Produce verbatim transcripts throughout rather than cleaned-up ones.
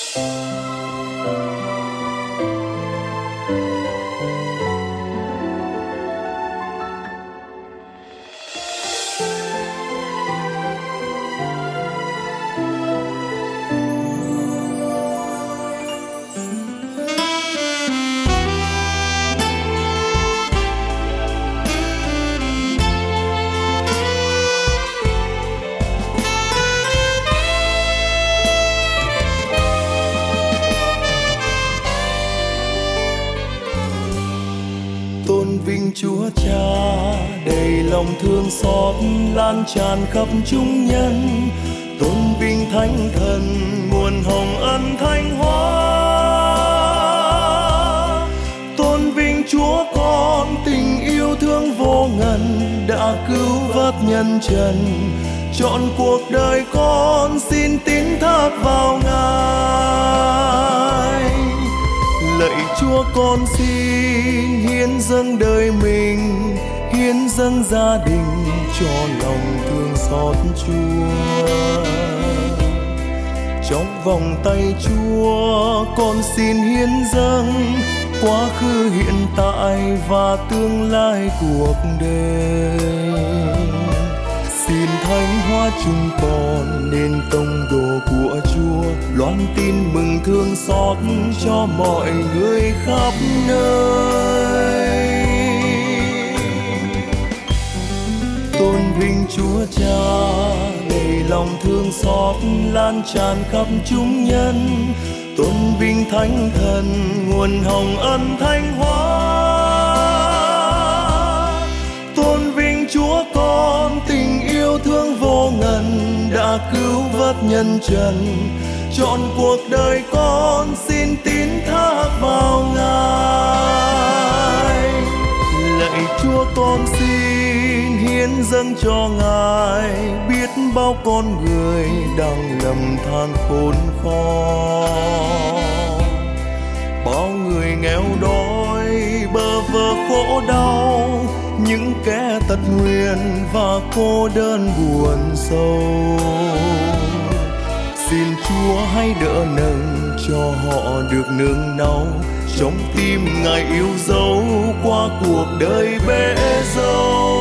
Chúa Cha đầy lòng thương xót lan tràn khắp chúng nhân, tôn vinh Thánh Thần nguồn hồng ân thanh hóa, tôn vinh Chúa Con tình yêu thương vô ngần đã cứu vớt nhân trần, chọn cuộc đời con xin tín thác vào Ngài. Lạy Chúa con xin hiến dâng đời mình, hiến dâng gia đình cho lòng thương xót Chúa. Trong vòng tay Chúa con xin hiến dâng quá khứ hiện tại và tương lai cuộc đời. Xin thánh hóa chúng con nên tông đồ của Chúa, loan tin mừng thương xót cho mọi người khắp nơi. Tôn vinh Chúa Cha đầy lòng thương xót lan tràn khắp chúng nhân, tôn vinh Thánh Thần nguồn hồng ân thanh hóa, tôn vinh Chúa Con tình yêu thương vô ngần đã cứu vớt nhân trần, chọn cuộc đời con xin tín thác vào Ngài. Lạy Chúa con xin hiến dâng cho Ngài biết bao con người đang lầm than khốn khó, bao người nghèo đói bơ vơ khổ đau, những kẻ tật nguyền và cô đơn buồn sâu. Xin Chúa hãy đỡ nâng cho họ được nương náu, trong tim Ngài yêu dấu qua cuộc đời bể dâu.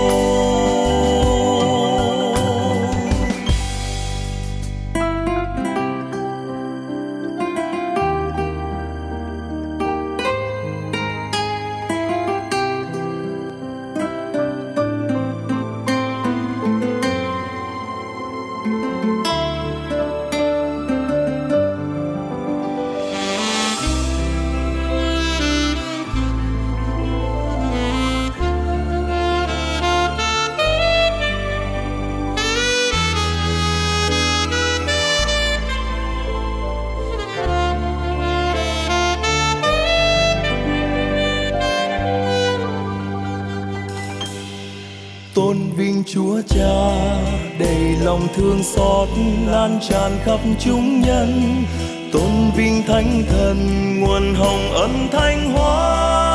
Tôn vinh Chúa Cha đầy lòng thương xót lan tràn khắp chúng nhân, tôn vinh Thánh Thần nguồn hồng ân thanh hóa,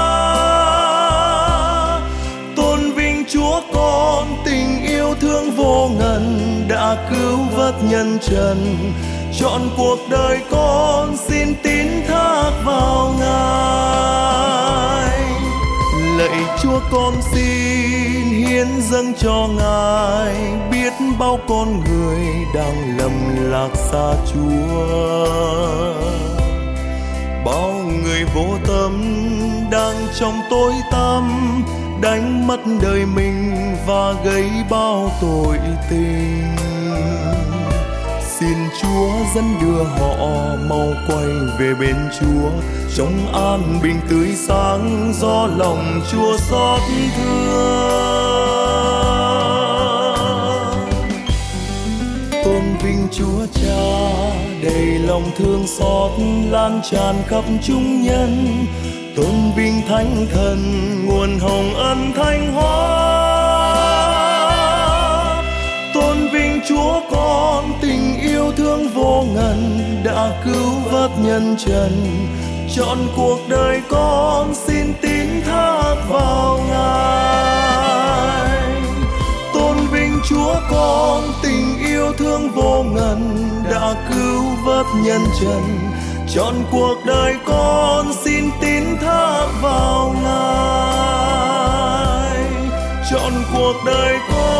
tôn vinh Chúa Con tình yêu thương vô ngần đã cứu vớt nhân trần, chọn cuộc đời con xin tín thác vào Ngài. Lạy Chúa con xin hiến dâng cho Ngài biết bao con người đang lầm lạc xa Chúa, bao người vô tâm đang trong tối tăm đánh mất đời mình và gây bao tội tình. Xin Chúa dẫn đưa họ mau quay về bên Chúa, trong an bình tươi sáng do lòng Chúa xót thương. Tôn vinh Chúa Cha đầy lòng thương xót lan tràn khắp chúng nhân, tôn vinh Thánh Thần nguồn hồng ân thanh hóa, tôn vinh Chúa Con tình yêu thương vô ngần đã cứu vớt nhân trần, chọn cuộc đời con xin tín thác vào Ngài. Tôn vinh Chúa Con tình yêu thương vô ngần đã cứu vớt nhân trần, Trọn cuộc đời con xin tín thác vào Ngài. Trọn cuộc đời con